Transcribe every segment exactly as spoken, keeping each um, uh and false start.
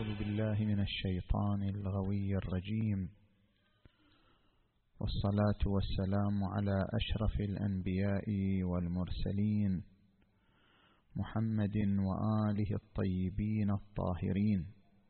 أعوذ بالله من الشيطان الغوي الرجيم، والصلاة والسلام على أشرف الأنبياء والمرسلين محمد وآله الطيبين الطاهرين.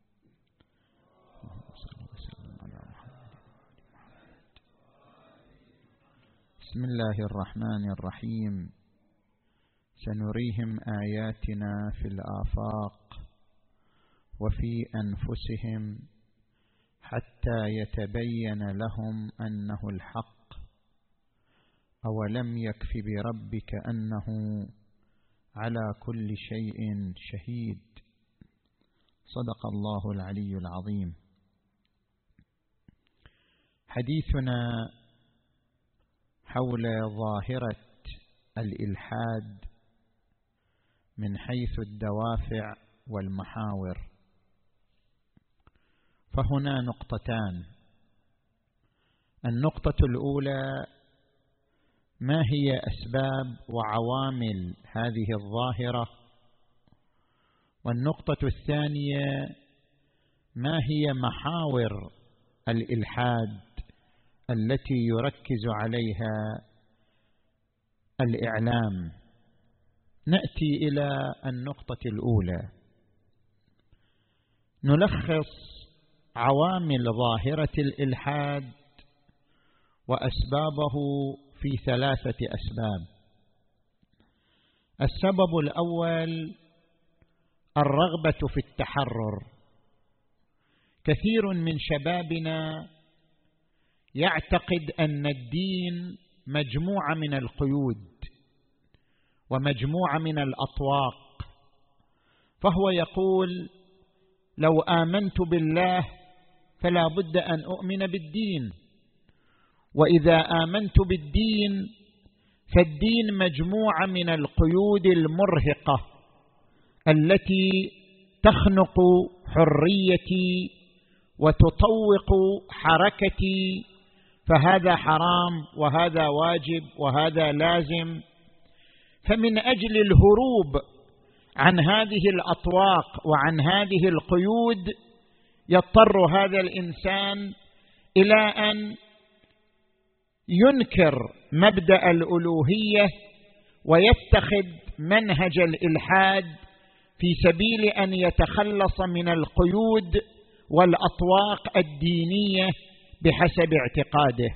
بسم الله الرحمن الرحيم. سنريهم آياتنا في الآفاق وفي أنفسهم حتى يتبين لهم أنه الحق. أولم يكف بربك أنه على كل شيء شهيد. صدق الله العلي العظيم. حديثنا حول ظاهرة الإلحاد من حيث الدوافع والمحاور. فهنا نقطتان. النقطة الأولى: ما هي أسباب وعوامل هذه الظاهرة؟ والنقطة الثانية: ما هي محاور الإلحاد التي يركز عليها الإعلام؟ نأتي إلى النقطة الأولى. نلخص عوامل ظاهرة الإلحاد وأسبابه في ثلاثة أسباب. السبب الأول: الرغبة في التحرر. كثير من شبابنا يعتقد أن الدين مجموعة من القيود ومجموعة من الأطواق، فهو يقول: لو آمنت بالله فلا بد أن أؤمن بالدين، وإذا آمنت بالدين فالدين مجموعة من القيود المرهقة التي تخنق حريتي وتطوق حركتي، فهذا حرام وهذا واجب وهذا لازم. فمن أجل الهروب عن هذه الأطواق وعن هذه القيود يضطر هذا الإنسان إلى أن ينكر مبدأ الألوهية ويتخذ منهج الإلحاد في سبيل أن يتخلص من القيود والأطواق الدينية بحسب اعتقاده.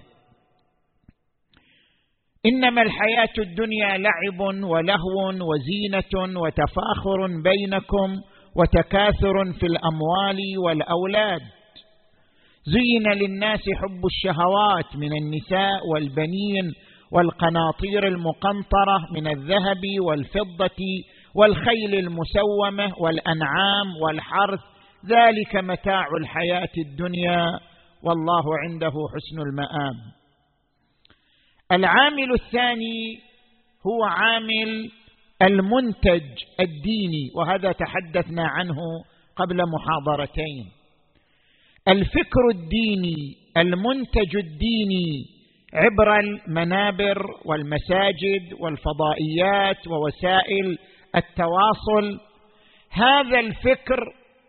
إنما الحياة الدنيا لعب ولهو وزينة وتفاخر بينكم وتكاثر في الأموال والأولاد. زين للناس حب الشهوات من النساء والبنين والقناطير المقنطرة من الذهب والفضة والخيل المسومة والأنعام والحرث، ذلك متاع الحياة الدنيا والله عنده حسن المآب. العامل الثاني هو عامل المنتج الديني، وهذا تحدثنا عنه قبل محاضرتين. الفكر الديني، المنتج الديني عبر المنابر والمساجد والفضائيات ووسائل التواصل، هذا الفكر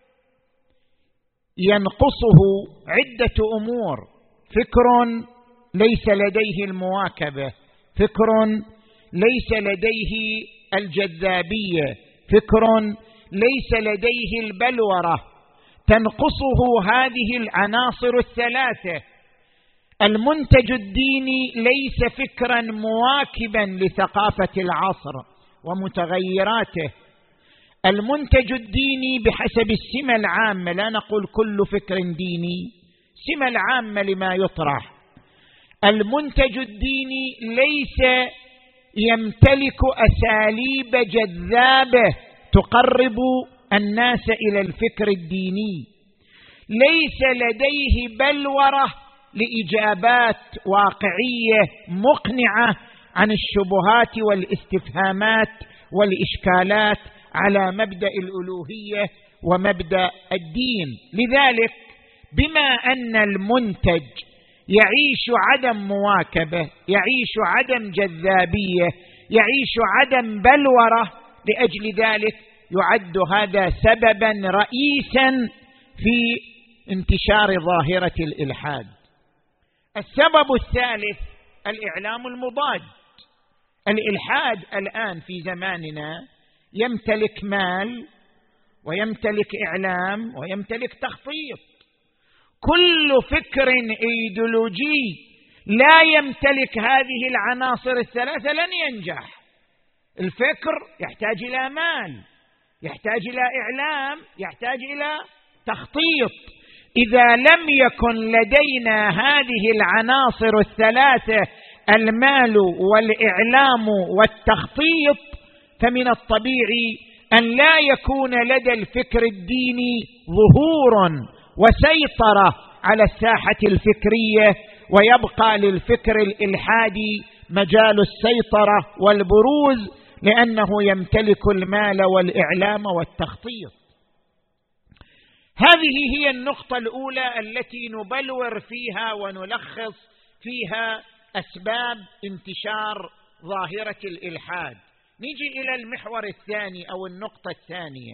ينقصه عدة أمور. فكر ليس لديه المواكبة، فكر ليس لديه الجذابية، فكر ليس لديه البلورة. تنقصه هذه العناصر الثلاثة. المنتج الديني ليس فكرا مواكبا لثقافة العصر ومتغيراته. المنتج الديني بحسب السمة العامة، لا نقول كل فكر ديني، السمة العامة لما يطرح. المنتج الديني ليس يمتلك أساليب جذابة تقرب الناس إلى الفكر الديني، ليس لديه بلورة لإجابات واقعية مقنعة عن الشبهات والاستفهامات والإشكالات على مبدأ الألوهية ومبدأ الدين. لذلك بما أن المنتج يعيش عدم مواكبة، يعيش عدم جذابية، يعيش عدم بلورة، لأجل ذلك يعد هذا سببا رئيسا في انتشار ظاهرة الإلحاد. السبب الثالث الإعلام المضاد. الإلحاد الآن في زماننا يمتلك مال ويمتلك إعلام ويمتلك تخطيط. كل فكر إيديولوجي لا يمتلك هذه العناصر الثلاثة لن ينجح. الفكر يحتاج إلى مال، يحتاج إلى إعلام، يحتاج إلى تخطيط. إذا لم يكن لدينا هذه العناصر الثلاثة، المال والإعلام والتخطيط، فمن الطبيعي أن لا يكون لدى الفكر الديني ظهور وسيطرة على الساحة الفكرية، ويبقى للفكر الإلحادي مجال السيطرة والبروز، لأنه يمتلك المال والإعلام والتخطيط. هذه هي النقطة الأولى التي نبلور فيها ونلخص فيها أسباب انتشار ظاهرة الإلحاد. نيجي إلى المحور الثاني أو النقطة الثانية.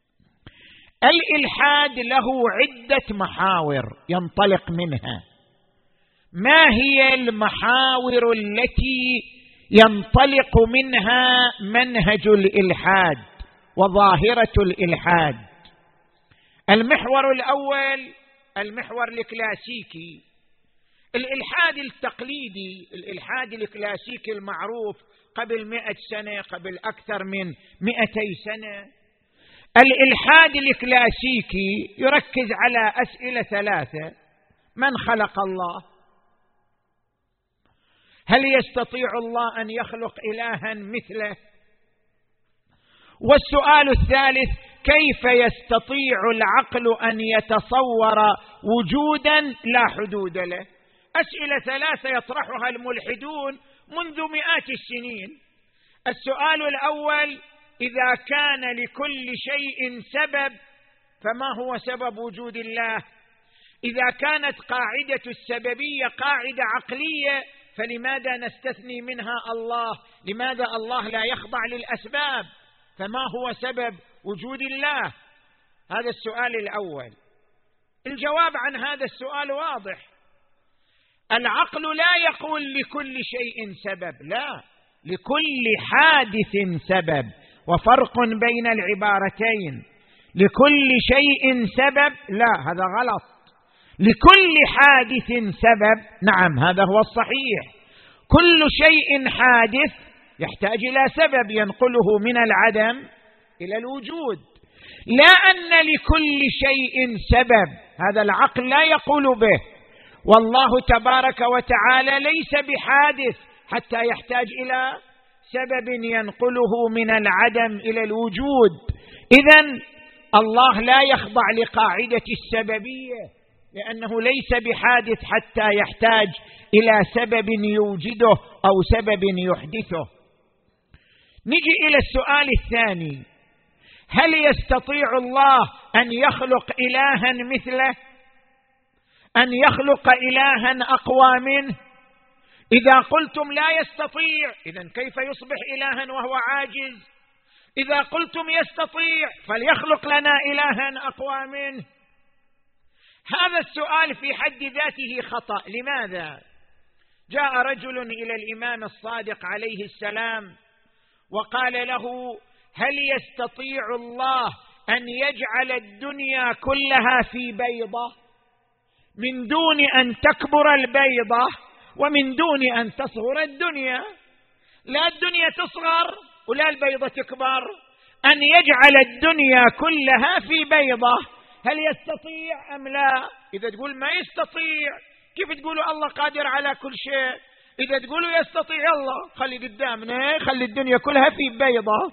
الإلحاد له عدة محاور ينطلق منها. ما هي المحاور التي ينطلق منها منهج الإلحاد وظاهرة الإلحاد؟ المحور الأول المحور الكلاسيكي، الإلحاد التقليدي، الإلحاد الكلاسيكي المعروف قبل مئة سنة، قبل أكثر من مئتي سنة. الإلحاد الكلاسيكي يركز على أسئلة ثلاثة: من خلق الله؟ هل يستطيع الله أن يخلق إلها مثله؟ والسؤال الثالث: كيف يستطيع العقل أن يتصور وجودا لا حدود له؟ أسئلة ثلاثة يطرحها الملحدون منذ مئات السنين. السؤال الأول: إذا كان لكل شيء سبب فما هو سبب وجود الله؟ إذا كانت قاعدة السببية قاعدة عقلية فلماذا نستثني منها الله؟ لماذا الله لا يخضع للأسباب؟ فما هو سبب وجود الله؟ هذا السؤال الأول. الجواب عن هذا السؤال واضح. العقل لا يقول لكل شيء سبب، لا، لكل حادث سبب، وفرق بين العبارتين. لكل شيء سبب، لا، هذا غلط. لكل حادث سبب، نعم، هذا هو الصحيح. كل شيء حادث يحتاج إلى سبب ينقله من العدم إلى الوجود. لا أن لكل شيء سبب، هذا العقل لا يقول به. والله تبارك وتعالى ليس بحادث حتى يحتاج إلى سبب ينقله من العدم إلى الوجود. إذن الله لا يخضع لقاعدة السببية، لأنه ليس بحادث حتى يحتاج إلى سبب يوجده أو سبب يحدثه. نجي إلى السؤال الثاني: هل يستطيع الله أن يخلق إلها مثله؟ أن يخلق إلها أقوى منه؟ إذا قلتم لا يستطيع، إذن كيف يصبح إلها وهو عاجز؟ إذا قلتم يستطيع فليخلق لنا إلها أقوى منه. هذا السؤال في حد ذاته خطأ. لماذا؟ جاء رجل إلى الإمام الصادق عليه السلام وقال له: هل يستطيع الله أن يجعل الدنيا كلها في بيضة من دون أن تكبر البيضة ومن دون أن تصغر الدنيا؟ لا الدنيا تصغر ولا البيضة تكبر، أن يجعل الدنيا كلها في بيضة. هل يستطيع أم لا؟ إذا تقول ما يستطيع، كيف تقولوا الله قادر على كل شيء؟ إذا تقولوا يستطيع الله، خلي قدامنا، خلي الدنيا كلها في بيضة.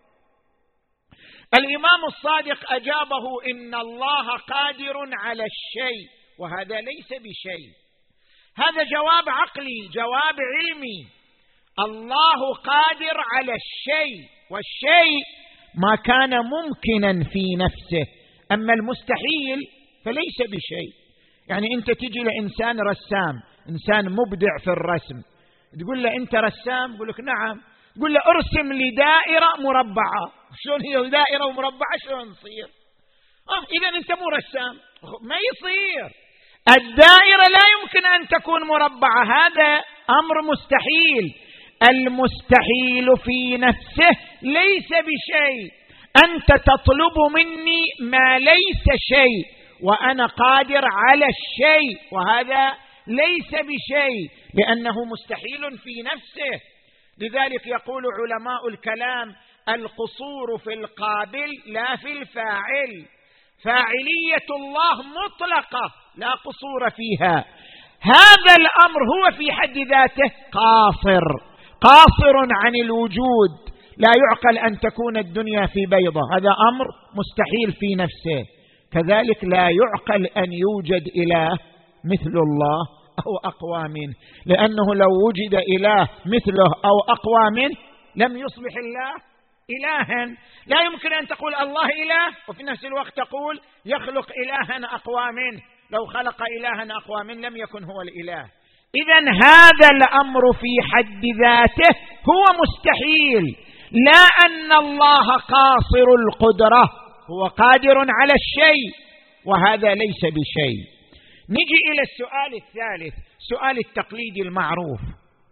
الإمام الصادق أجابه: إن الله قادر على الشيء، وهذا ليس بشيء. هذا جواب عقلي، جواب علمي. الله قادر على الشيء، والشيء ما كان ممكنا في نفسه، أما المستحيل فليس بشيء. يعني أنت تجي لإنسان رسام، إنسان مبدع في الرسم، تقول له أنت رسام؟ يقول لك نعم. تقول له ارسم لي دائرة مربعة. شلون هي دائرة ومربعة؟ شلون تصير؟ آه إذا أنت مو رسام، ما يصير. الدائرة لا يمكن أن تكون مربعة، هذا أمر مستحيل. المستحيل في نفسه ليس بشيء. أنت تطلب مني ما ليس شيء وأنا قادر على الشيء، وهذا ليس بشيء لأنه مستحيل في نفسه. لذلك يقول علماء الكلام: القصور في القابل لا في الفاعل. فاعلية الله مطلقة لا قصور فيها. هذا الأمر هو في حد ذاته قاصر، قاصر عن الوجود. لا يعقل أن تكون الدنيا في بيضة، هذا أمر مستحيل في نفسه. كذلك لا يعقل أن يوجد إله مثل الله أو أقوى منه، لأنه لو وجد إله مثله أو أقوى منه لم يصبح الله إلها. لا يمكن أن تقول الله إله وفي نفس الوقت تقول يخلق إلها أقوى منه. لو خلق إلها أقوى منه لم يكن هو الإله. إذن هذا الأمر في حد ذاته هو مستحيل، لا أن الله قاصر القدرة، هو قادر على الشيء وهذا ليس بشيء. نجي إلى السؤال الثالث، سؤال التقليد المعروف.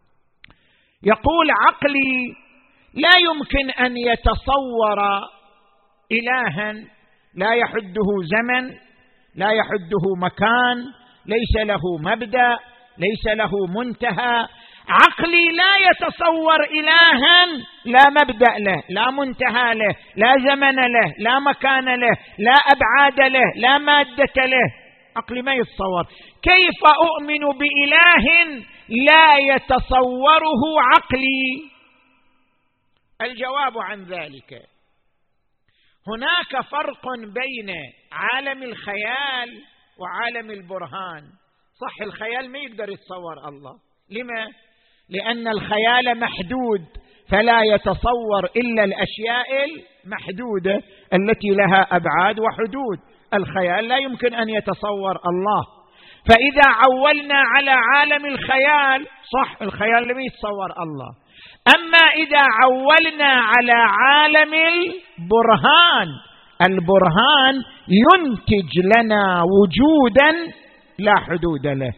يقول: عقلي لا يمكن أن يتصور إلها لا يحده زمن، لا يحده مكان، ليس له مبدأ، ليس له منتهى. عقلي لا يتصور إلها لا مبدأ له، لا منتهى له، لا زمن له، لا مكان له، لا أبعاد له، لا مادة له. عقلي ما يتصور. كيف أؤمن بإله لا يتصوره عقلي؟ الجواب عن ذلك: هناك فرق بين عالم الخيال وعالم البرهان. صح، الخيال ما يقدر يتصور الله. لما؟ لأن الخيال محدود، فلا يتصور إلا الأشياء المحدودة التي لها أبعاد وحدود. الخيال لا يمكن أن يتصور الله. فإذا عولنا على عالم الخيال، صح، الخيال لم يتصور الله. أما إذا عولنا على عالم البرهان، البرهان ينتج لنا وجودا لا حدود له.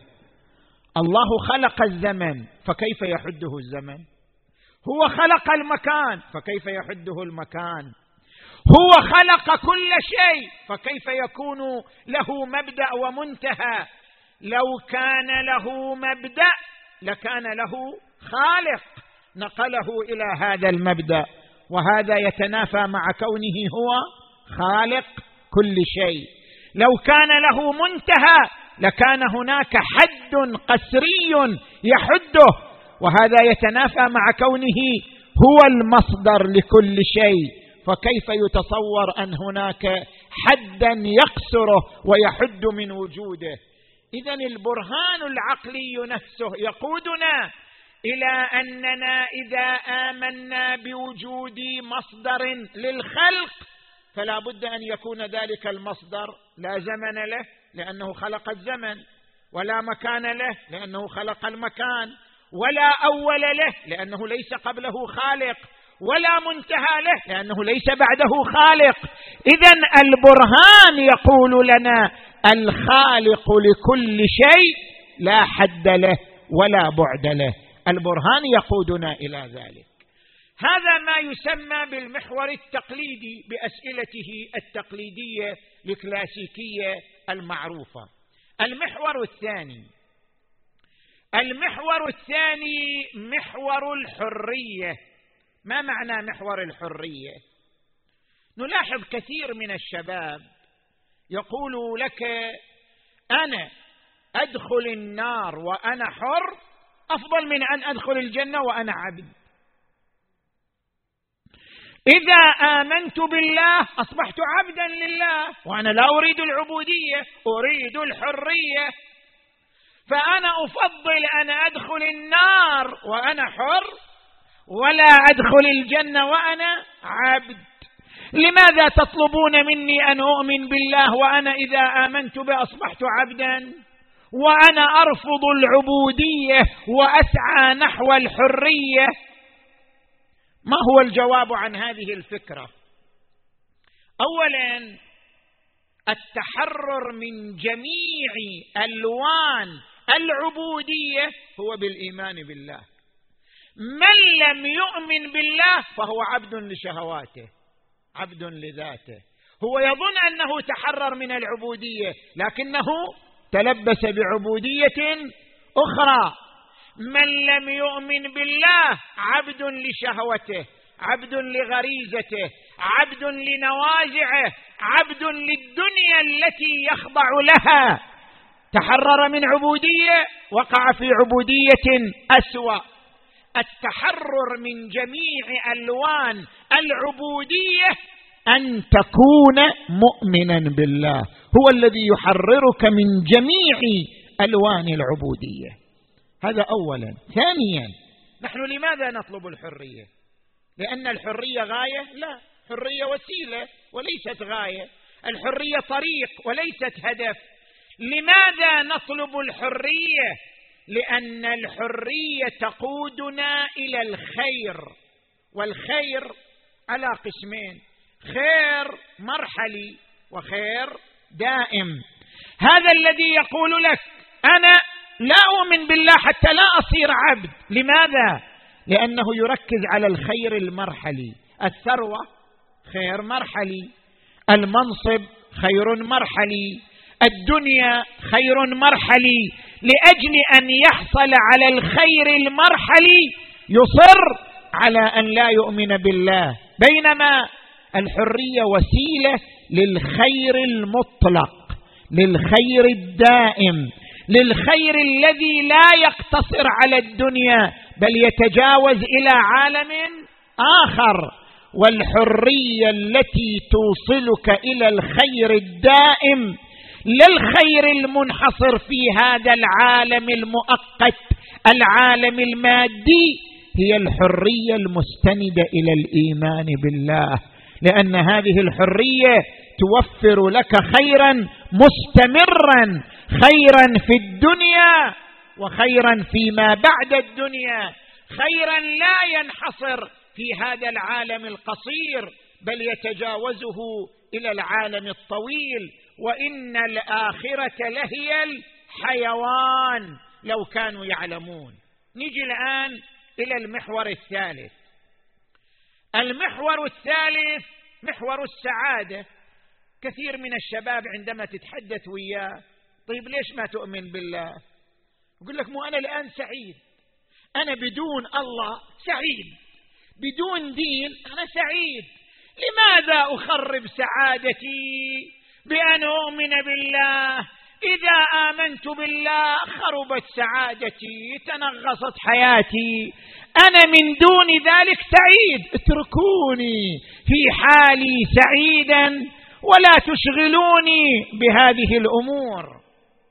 الله خلق الزمن، فكيف يحده الزمن؟ هو خلق المكان، فكيف يحده المكان؟ هو خلق كل شيء، فكيف يكون له مبدأ ومنتهى؟ لو كان له مبدأ لكان له خالق نقله إلى هذا المبدأ، وهذا يتنافى مع كونه هو خالق كل شيء. لو كان له منتهى لكان هناك حد قسري يحده، وهذا يتنافى مع كونه هو المصدر لكل شيء. فكيف يتصور أن هناك حدا يقصره ويحد من وجوده؟ إذن البرهان العقلي نفسه يقودنا إلى أننا إذا آمنا بوجود مصدر للخلق فلا بد أن يكون ذلك المصدر لا زمن له لأنه خلق الزمن، ولا مكان له لأنه خلق المكان، ولا أول له لأنه ليس قبله خالق، ولا منتهى له لأنه ليس بعده خالق. إذن البرهان يقول لنا الخالق لكل شيء لا حد له ولا بعد له. البرهان يقودنا إلى ذلك. هذا ما يسمى بالمحور التقليدي بأسئلته التقليدية الكلاسيكية المعروفة. المحور الثاني، المحور الثاني محور الحرية. ما معنى محور الحرية؟ نلاحظ كثير من الشباب يقول لك أنا أدخل النار وأنا حر أفضل من أن أدخل الجنة وأنا عبد. إذا آمنت بالله أصبحت عبدا لله، وأنا لا أريد العبودية، أريد الحرية. فأنا أفضل أن أدخل النار وأنا حر ولا أدخل الجنة وأنا عبد. لماذا تطلبون مني أن أؤمن بالله وأنا إذا آمنت به أصبحت عبدا، وأنا أرفض العبودية وأسعى نحو الحرية؟ ما هو الجواب عن هذه الفكرة؟ أولا، التحرر من جميع ألوان العبودية هو بالإيمان بالله. من لم يؤمن بالله فهو عبد لشهواته، عبد لذاته. هو يظن أنه تحرر من العبودية لكنه تلبس بعبودية أخرى. من لم يؤمن بالله عبد لشهوته، عبد لغريزته، عبد لنوازعه، عبد للدنيا التي يخضع لها. تحرر من عبودية وقع في عبودية أسوأ. التحرر من جميع ألوان العبودية أن تكون مؤمنا بالله، هو الذي يحررك من جميع ألوان العبودية. هذا أولا. ثانيا، نحن لماذا نطلب الحرية؟ لأن الحرية غاية؟ لا، حرية وسيلة وليست غاية. الحرية طريق وليست هدف. لماذا نطلب الحرية؟ لأن الحرية تقودنا إلى الخير، والخير على قسمين: خير مرحلي وخير دائم. هذا الذي يقول لك أنا لا أؤمن بالله حتى لا أصير عبد. لماذا؟ لأنه يركز على الخير المرحلي. الثروة خير مرحلي، المنصب خير مرحلي، الدنيا خير مرحلي. لأجل أن يحصل على الخير المرحلي يصر على أن لا يؤمن بالله، بينما الحرية وسيلة للخير المطلق، للخير الدائم، للخير الذي لا يقتصر على الدنيا بل يتجاوز إلى عالم آخر. والحرية التي توصلك إلى الخير الدائم لا الخير المنحصر في هذا العالم المؤقت، العالم المادي، هي الحرية المستندة إلى الإيمان بالله، لأن هذه الحرية توفر لك خيرا مستمرا، خيرا في الدنيا وخيرا فيما بعد الدنيا، خيرا لا ينحصر في هذا العالم القصير بل يتجاوزه إلى العالم الطويل. وإن الآخرة لهي الحيوان لو كانوا يعلمون. نيجي الآن إلى المحور الثالث. المحور الثالث محور السعادة. كثير من الشباب عندما تتحدث وياه: طيب ليش ما تؤمن بالله؟ يقول لك: مو أنا الآن سعيد، أنا بدون الله سعيد، بدون دين أنا سعيد، لماذا أخرب سعادتي بأن أؤمن بالله؟ إذا آمنت بالله خربت سعادتي، تنغصت حياتي، أنا من دون ذلك سعيد، اتركوني في حالي سعيدا ولا تشغلوني بهذه الأمور.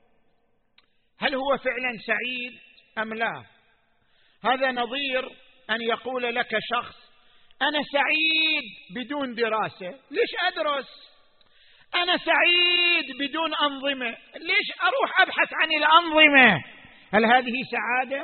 هل هو فعلا سعيد أم لا؟ هذا نظير أن يقول لك شخص: أنا سعيد بدون دراسة، ليش أدرس؟ أنا سعيد بدون أنظمة، ليش أروح أبحث عن الأنظمة؟ هل هذه سعادة؟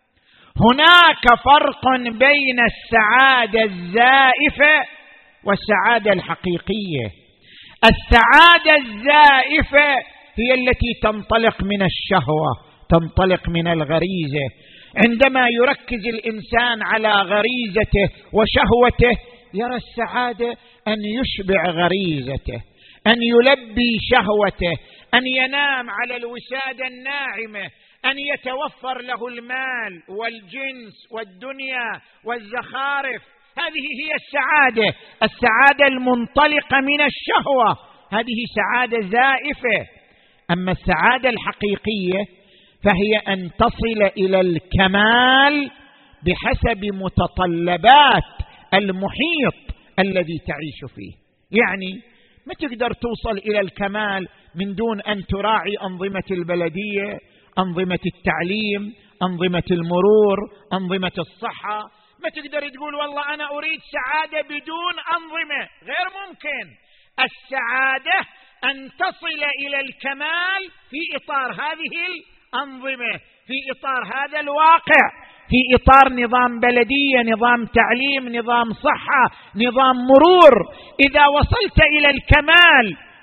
هناك فرق بين السعادة الزائفة والسعادة الحقيقية. السعادة الزائفة هي التي تنطلق من الشهوة، تنطلق من الغريزة. عندما يركز الإنسان على غريزته وشهوته يرى السعادة أن يشبع غريزته، أن يلبي شهوته، أن ينام على الوسادة الناعمة، أن يتوفر له المال والجنس والدنيا والزخارف. هذه هي السعادة، السعادة المنطلقة من الشهوة، هذه سعادة زائفة. أما السعادة الحقيقية فهي أن تصل إلى الكمال بحسب متطلبات المحيط الذي تعيش فيه. يعني ما تقدر توصل إلى الكمال من دون أن تراعي أنظمة البلدية، أنظمة التعليم، أنظمة المرور، أنظمة الصحة. ما تقدر تقول والله أنا أريد سعادة بدون أنظمة، غير ممكن. السعادة أن تصل إلى الكمال في إطار هذه الأنظمة، في إطار هذا الواقع، في إطار نظام بلدية، نظام تعليم، نظام صحة، نظام مرور. إذا وصلت إلى الكمال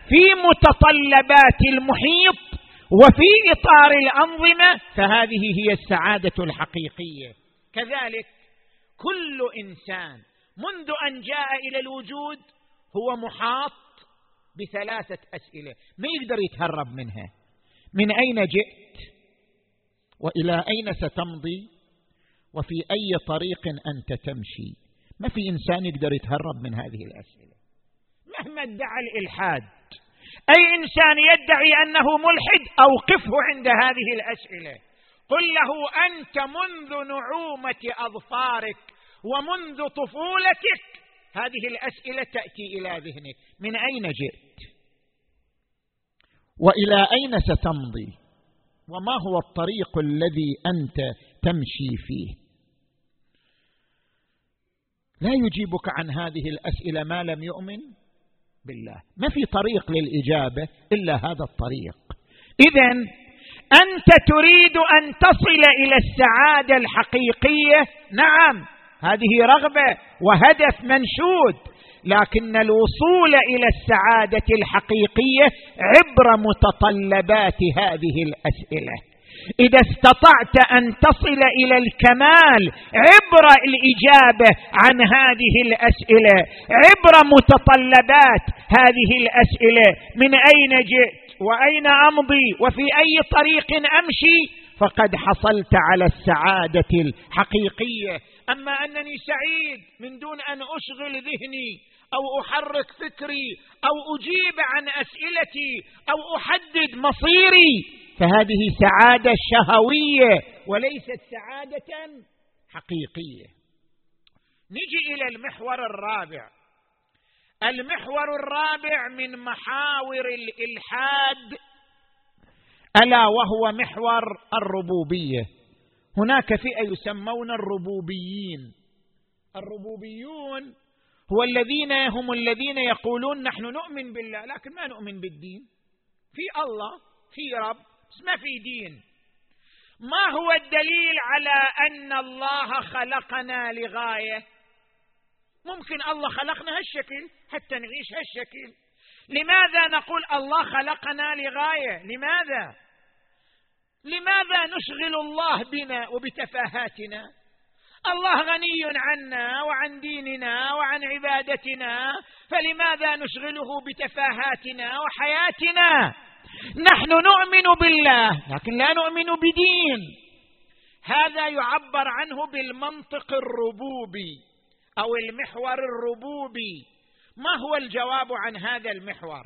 في متطلبات المحيط وفي إطار الأنظمة، فهذه هي السعادة الحقيقية. كذلك كل إنسان منذ أن جاء إلى الوجود هو محاط بثلاثة أسئلة ما يقدر يتهرب منها: من أين جئت؟ وإلى أين ستمضي؟ وفي أي طريق أنت تمشي؟ ما في إنسان يقدر يتهرب من هذه الأسئلة مهما ادعى الإلحاد. أي إنسان يدعي أنه ملحد أوقفه عند هذه الأسئلة، قل له: أنت منذ نعومة أظفارك ومنذ طفولتك هذه الأسئلة تأتي إلى ذهنك: من أين جئت؟ وإلى أين ستمضي؟ وما هو الطريق الذي أنت تمشي فيه؟ لا يجيبك عن هذه الأسئلة ما لم يؤمن بالله. ما في طريق للإجابة إلا هذا الطريق. إذن أنت تريد أن تصل إلى السعادة الحقيقية، نعم، هذه رغبة وهدف منشود، لكن الوصول إلى السعادة الحقيقية عبر متطلبات هذه الأسئلة. إذا استطعت أن تصل إلى الكمال عبر الإجابة عن هذه الأسئلة، عبر متطلبات هذه الأسئلة: من أين جئت؟ وأين أمضي؟ وفي أي طريق أمشي؟ فقد حصلت على السعادة الحقيقية. أما أنني سعيد من دون أن أشغل ذهني أو أحرك فكري أو أجيب عن أسئلتي أو أحدد مصيري، فهذه سعادة شهوية وليست سعادة حقيقية. نجي إلى المحور الرابع. المحور الرابع من محاور الإلحاد ألا وهو محور الربوبية. هناك فئة يسمون الربوبيين. الربوبيون هو الذين هم الذين يقولون: نحن نؤمن بالله لكن ما نؤمن بالدين. في الله، في رب، ما في دين. ما هو الدليل على أن الله خلقنا لغاية؟ ممكن الله خلقنا هالشكل حتى نعيش هالشكل. لماذا نقول الله خلقنا لغاية؟ لماذا؟ لماذا نشغل الله بنا وبتفاهاتنا؟ الله غني عنا وعن ديننا وعن عبادتنا، فلماذا نشغله بتفاهاتنا وحياتنا؟ نحن نؤمن بالله لكن لا نؤمن بدين. هذا يعبر عنه بالمنطق الربوبي أو المحور الربوبي. ما هو الجواب عن هذا المحور؟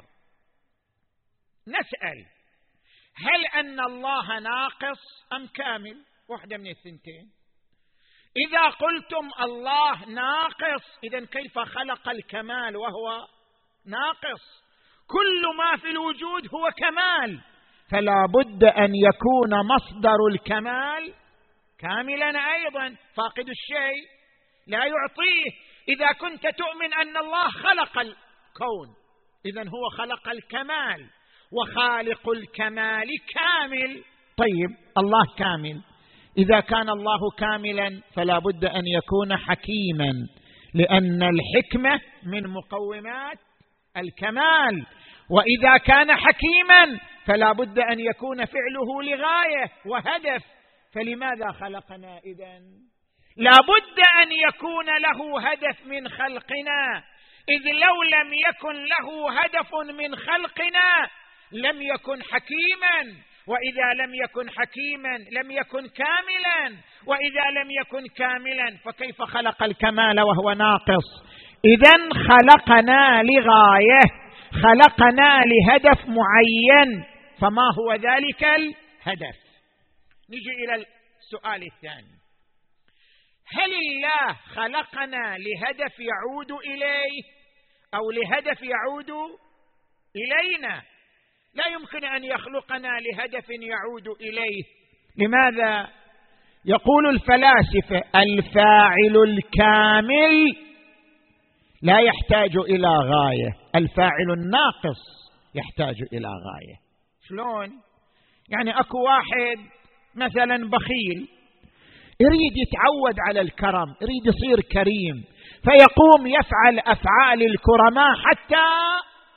نسأل: هل أن الله ناقص أم كامل؟ واحدة من الثنتين. إذا قلتم الله ناقص، إذن كيف خلق الكمال وهو ناقص؟ كل ما في الوجود هو كمال، فلا بد أن يكون مصدر الكمال كاملا أيضا. فاقد الشيء لا يعطيه. إذا كنت تؤمن أن الله خلق الكون، إذن هو خلق الكمال، وخالق الكمال كامل. طيب الله كامل، إذا كان الله كاملا فلا بد أن يكون حكيما، لأن الحكمة من مقومات الكمال. وإذا كان حكيما فلا بد أن يكون فعله لغاية وهدف. فلماذا خلقنا إذن؟ لا بد أن يكون له هدف من خلقنا، إذ لو لم يكن له هدف من خلقنا لم يكن حكيما، وإذا لم يكن حكيما لم يكن كاملا، وإذا لم يكن كاملا فكيف خلق الكمال وهو ناقص؟ إذن خلقنا لغاية، خلقنا لهدف معين، فما هو ذلك الهدف؟ نجي إلى السؤال الثاني: هل الله خلقنا لهدف يعود إليه أو لهدف يعود إلينا؟ لا يمكن أن يخلقنا لهدف يعود إليه. لماذا؟ يقول الفلاسفة: الفاعل الكامل لا يحتاج إلى غاية، الفاعل الناقص يحتاج إلى غاية. شلون؟ يعني أكو واحد مثلا بخيل يريد يتعود على الكرم، يريد يصير كريم، فيقوم يفعل أفعال الكرماء حتى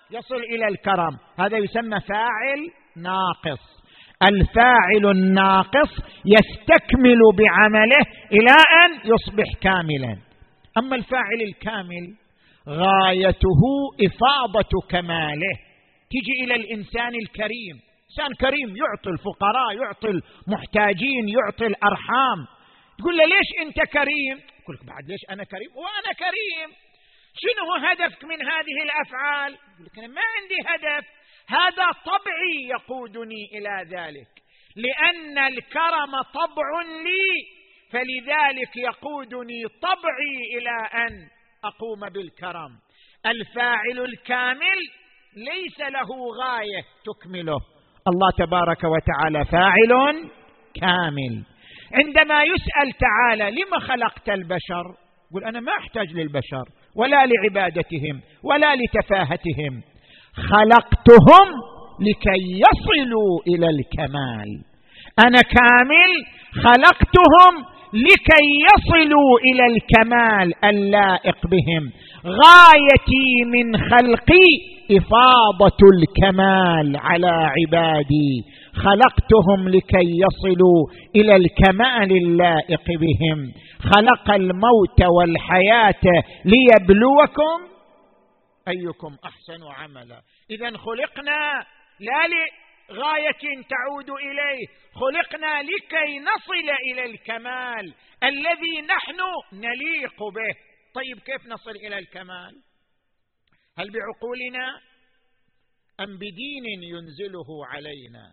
يصل إلى الكرم، هذا يسمى فاعل ناقص. الفاعل الناقص يستكمل بعمله إلى أن يصبح كاملا. أما الفاعل الكامل غايته إفاضة كماله. تجي إلى الإنسان الكريم، إنسان كريم يعطي الفقراء، يعطي المحتاجين، يعطي الأرحام، تقول له ليش أنت كريم؟ يقول لك بعد ليش أنا كريم؟ وأنا كريم. شنو هدفك من هذه الأفعال؟ يقول لك أنا ما عندي هدف، هذا طبعي يقودني إلى ذلك، لأن الكرم طبع لي، فلذلك يقودني طبعي إلى أن أقوم بالكرم. الفاعل الكامل ليس له غاية تكمله. الله تبارك وتعالى فاعل كامل. عندما يسأل تعالى لما خلقت البشر؟ يقول أنا ما أحتاج للبشر ولا لعبادتهم ولا لتفاهتهم، خلقتهم لكي يصلوا إلى الكمال. أنا كامل، خلقتهم لكي يصلوا إلى الكمال اللائق بهم. غايتي من خلقي إفاضة الكمال على عبادي، خلقتهم لكي يصلوا إلى الكمال اللائق بهم. خلق الموت والحياة ليبلوكم أيكم أحسن عملا. إذن خلقنا لا لغاية تعود إليه، خلقنا لكي نصل إلى الكمال الذي نحن نليق به. طيب كيف نصل إلى الكمال؟ هل بعقولنا أم بدين ينزله علينا؟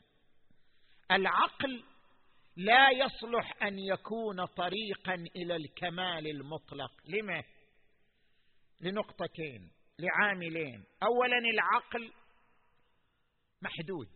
العقل لا يصلح أن يكون طريقا إلى الكمال المطلق. لما؟ لنقطتين، لعاملين. أولا العقل محدود،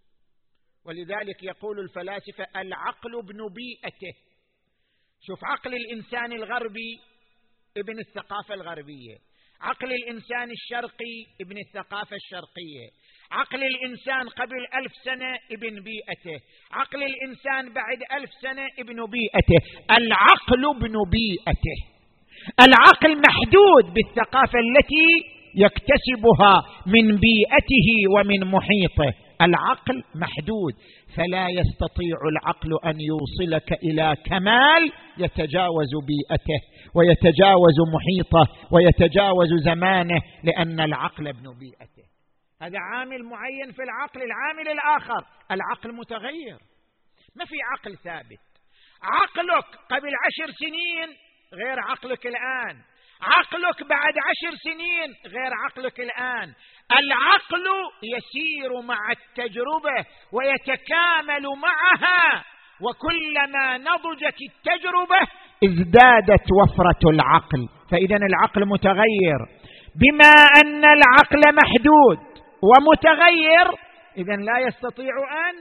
ولذلك يقول الفلاسفة العقل ابن بيئته. شوف، عقل الإنسان الغربي ابن الثقافة الغربية، عقل الإنسان الشرقي ابن الثقافة الشرقية، عقل الإنسان قبل ألف سنة ابن بيئته، عقل الإنسان بعد ألف سنة ابن بيئته. العقل ابن بيئته. العقل محدود بالثقافة التي يكتسبها من بيئته ومن محيطه. العقل محدود، فلا يستطيع العقل أن يوصلك إلى كمال يتجاوز بيئته ويتجاوز محيطه ويتجاوز زمانه، لأن العقل ابن بيئته. هذا عامل معين في العقل. العامل الآخر العقل متغير، ما في عقل ثابت. عقلك قبل عشر سنين غير عقلك الآن، عقلك بعد عشر سنين غير عقلك الآن. العقل يسير مع التجربة ويتكامل معها، وكلما نضجت التجربة ازدادت وفرة العقل. فإذا العقل متغير. بما أن العقل محدود ومتغير، إذن لا يستطيع أن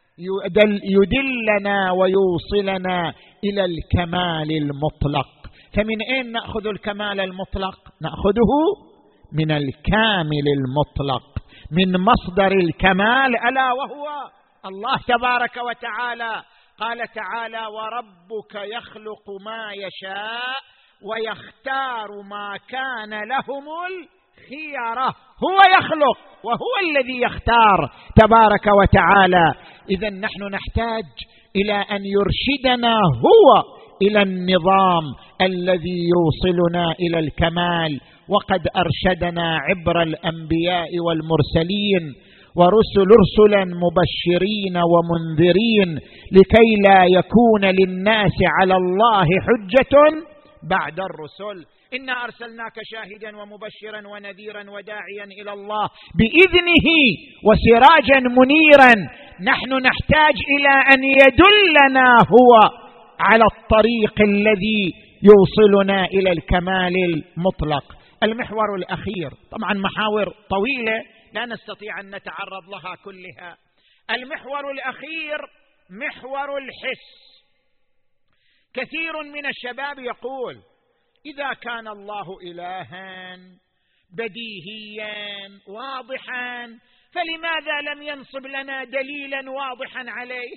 يدلنا ويوصلنا إلى الكمال المطلق. فمن أين نأخذ الكمال المطلق؟ نأخذه من الكامل المطلق، من مصدر الكمال، ألا وهو الله تبارك وتعالى. قال تعالى وربك يخلق ما يشاء ويختار ما كان لهم الخيرة. هو يخلق وهو الذي يختار تبارك وتعالى. إذن نحن نحتاج إلى أن يرشدنا هو إلى النظام الذي يوصلنا إلى الكمال. وقد أرشدنا عبر الأنبياء والمرسلين ورسل رسلا مبشرين ومنذرين، لكي لا يكون للناس على الله حجة بعد الرسل. إنا أرسلناك شاهدا ومبشرا ونذيرا وداعيا إلى الله بإذنه وسراجا منيرا. نحن نحتاج إلى أن يدلنا هو على الطريق الذي يوصلنا إلى الكمال المطلق. المحور الأخير، طبعا محاور طويلة لا نستطيع أن نتعرض لها كلها. المحور الأخير محور الحس. كثير من الشباب يقول إذا كان الله إلها بديهيا واضحا فلماذا لم ينصب لنا دليلا واضحا عليه؟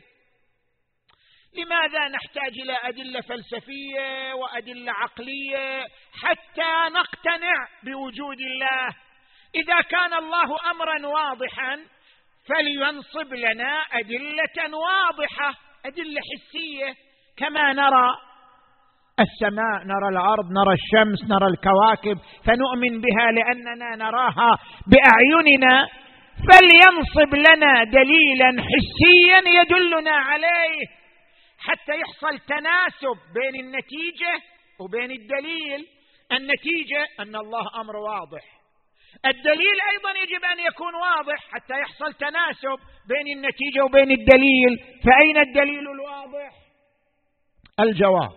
لماذا نحتاج إلى أدلة فلسفية وأدلة عقلية حتى نقتنع بوجود الله؟ إذا كان الله أمرا واضحا فلينصب لنا أدلة واضحة، أدلة حسية، كما نرى السماء، نرى الأرض، نرى الشمس، نرى الكواكب، فنؤمن بها لأننا نراها بأعيننا، فلينصب لنا دليلا حسيا يدلنا عليه حتى يحصل تناسب بين النتيجة وبين الدليل. النتيجة أن الله أمر واضح، الدليل أيضا يجب أن يكون واضح حتى يحصل تناسب بين النتيجة وبين الدليل. فأين الدليل الواضح؟ الجواب: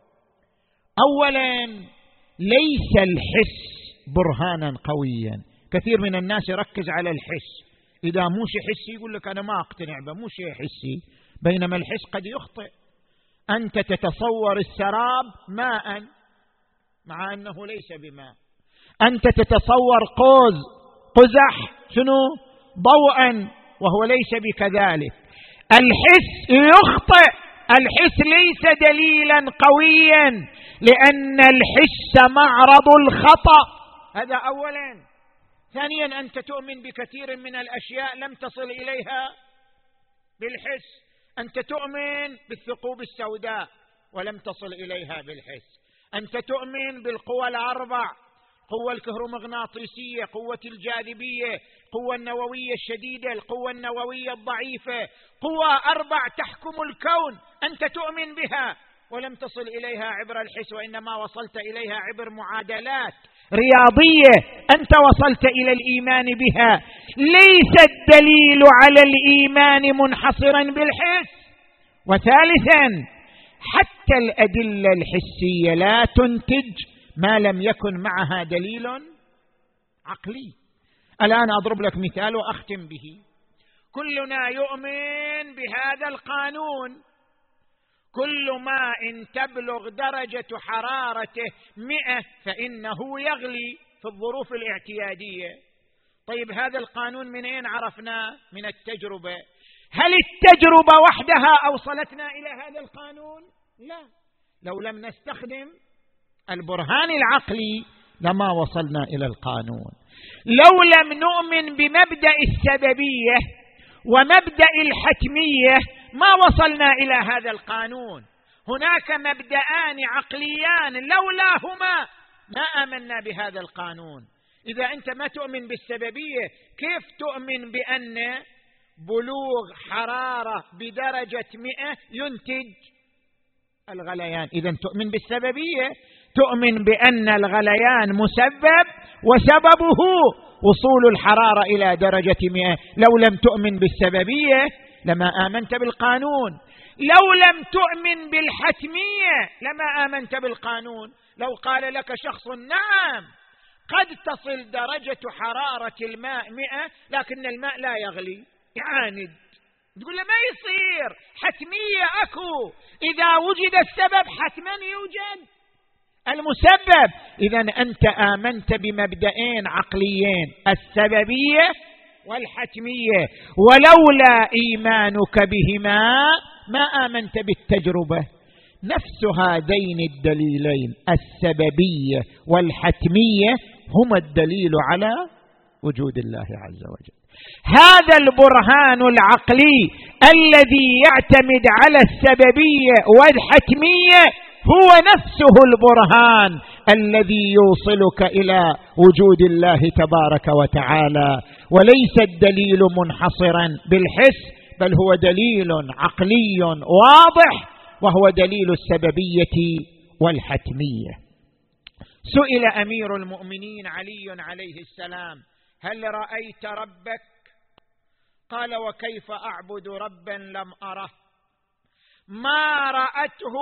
أولا، ليس الحس برهانا قويا. كثير من الناس يركز على الحس، إذا مو شيء حسي يقول لك أنا ما أقتنع به، مو شيء حسي، بينما الحس قد يخطئ. أنت تتصور السراب ماء مع أنه ليس بماء، أنت تتصور قوس قزح شنو ضوءا وهو ليس بكذلك. الحس يخطئ، الحس ليس دليلا قويا لأن الحس معرض الخطأ، هذا أولا. ثانيا، أنت تؤمن بكثير من الأشياء لم تصل إليها بالحس، أنت تؤمن بالثقوب السوداء ولم تصل إليها بالحس، أنت تؤمن بالقوى الأربع، قوة الكهرومغناطيسية، قوة الجاذبية، قوة النووية الشديدة، القوة النووية الضعيفة، قوى أربع تحكم الكون، أنت تؤمن بها ولم تصل إليها عبر الحس، وإنما وصلت إليها عبر معادلات رياضية، أنت وصلت إلى الإيمان بها. ليس الدليل على الإيمان منحصرا بالحس. وثالثا، حتى الأدلة الحسية لا تنتج ما لم يكن معها دليل عقلي. الآن أضرب لك مثال وأختم به. كلنا يؤمن بهذا القانون: كل ماء تبلغ درجة حرارته مئة فإنه يغلي في الظروف الاعتيادية. طيب هذا القانون من أين عرفناه؟ من التجربة. هل التجربة وحدها أوصلتنا إلى هذا القانون؟ لا، لو لم نستخدم البرهان العقلي لما وصلنا إلى القانون. لو لم نؤمن بمبدأ السببية ومبدأ الحتمية ما وصلنا إلى هذا القانون. هناك مبدأان عقليان لولاهما ما آمنا بهذا القانون. إذا أنت ما تؤمن بالسببية، كيف تؤمن بأن بلوغ حرارة بدرجة مئة ينتج الغليان؟ إذن تؤمن بالسببية، تؤمن بأن الغليان مسبب وسببه وصول الحرارة إلى درجة مئة. لو لم تؤمن بالسببية لما آمنت بالقانون. لو لم تؤمن بالحتمية لما آمنت بالقانون. لو قال لك شخص نعم قد تصل درجة حرارة الماء مئة لكن الماء لا يغلي، يعاند، تقول له ما يصير، حتمية أكو، إذا وجد السبب حتما يوجد المسبب. إذن أنت آمنت بمبدئين عقليين، السببية والحتمية، ولولا إيمانك بهما ما آمنت بالتجربة. نفس هذين الدليلين السببية والحتمية هما الدليل على وجود الله عز وجل. هذا البرهان العقلي الذي يعتمد على السببية والحتمية هو نفسه البرهان الذي يوصلك إلى وجود الله تبارك وتعالى. وليس الدليل منحصرا بالحس، بل هو دليل عقلي واضح، وهو دليل السببية والحتمية. سئل أمير المؤمنين علي عليه السلام: هل رأيت ربك؟ قال: وكيف أعبد ربا لم أره؟ ما رأته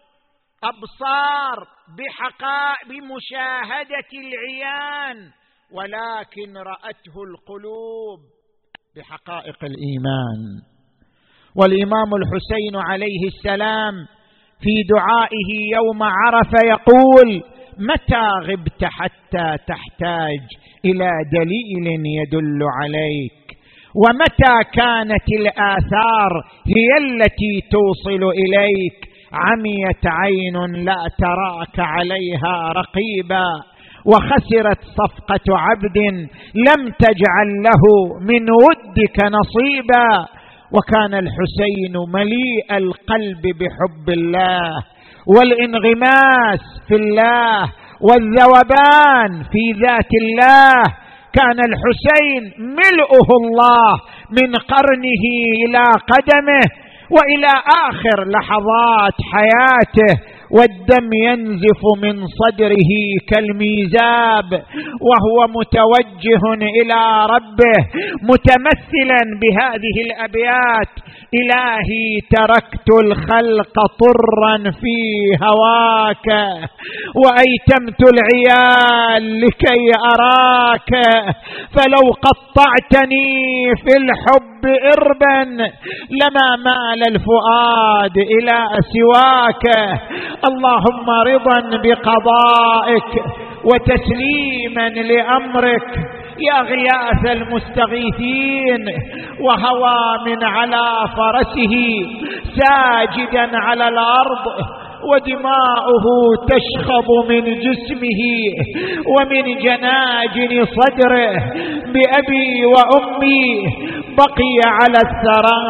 الأبصار بحقائق بمشاهدة العيان، ولكن رأته القلوب بحقائق الإيمان. والإمام الحسين عليه السلام في دعائه يوم عرفة يقول: متى غبت حتى تحتاج إلى دليل يدل عليك، ومتى كانت الآثار هي التي توصل إليك، عميت عين لا تراك عليها رقيبا، وخسرت صفقة عبد لم تجعل له من ودك نصيبا. وكان الحسين مليء القلب بحب الله والانغماس في الله والذوبان في ذات الله. كان الحسين ملؤه الله من قرنه إلى قدمه وإلى آخر لحظات حياته، والدم ينزف من صدره كالميزاب وهو متوجه إلى ربه متمثلا بهذه الأبيات: إلهي تركت الخلق طرا في هواك وأيتمت العيال لكي أراك، فلو قطعتني في الحب إربا لما مال الفؤاد إلى سواك. اللهم رضا بقضائك وتسليما لأمرك يا غياث المستغيثين. وهوى من على فرسه ساجدا على الأرض ودماؤه تشخب من جسمه ومن جناجن صدره. بأبي وأمي بقي على الثرى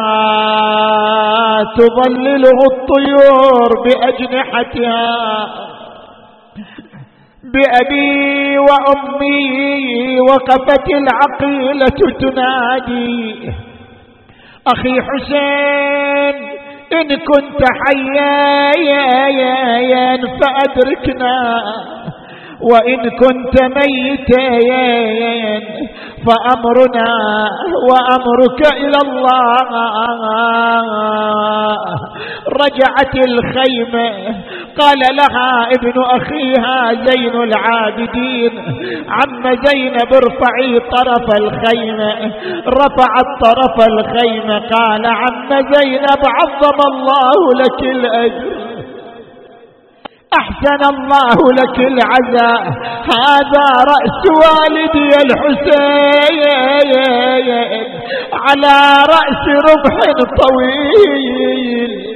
تظلله الطيور بأجنحتها. بأبي وأمي وقفت العقيلة تنادي: أخي حسين إن كنت حيا فأدركنا، وإن كنت ميتا فأمرنا وأمرك إلى الله. رجعت الخيمة قال لها ابن أخيها زين العابدين: عم زينب ارفعي طرف الخيمة. رفعت طرف الخيمة قال: عم زينب عظم الله لك الأجر، أحسن الله لك العزاء، هذا رأس والدي الحسين على رأس ربح طويل.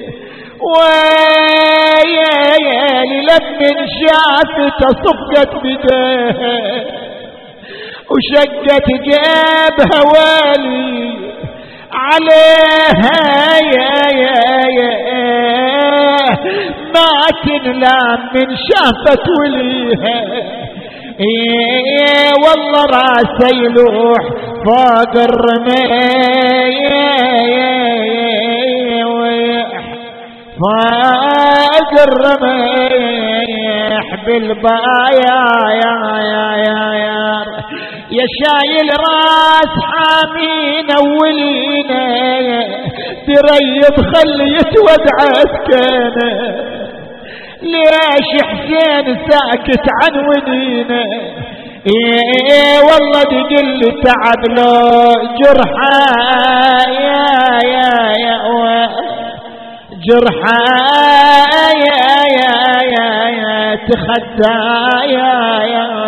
ويلي لمن شافت صفقت بديه وشقت جابها والي عليها يا يا يا ما تنلام من شافت وليها. إيه والله راسي يلوح فوق الرماية فوق الرمايح بالبايا يا يا يا يا يا شايل راس حامين اولينا تريض خلي يتودع اسكانه. ليش حسين ساكت عن ودينا؟ ايه والله دقل تعب له جرحه يا يا يا جرحه يا يا يا يا تخدى يا يا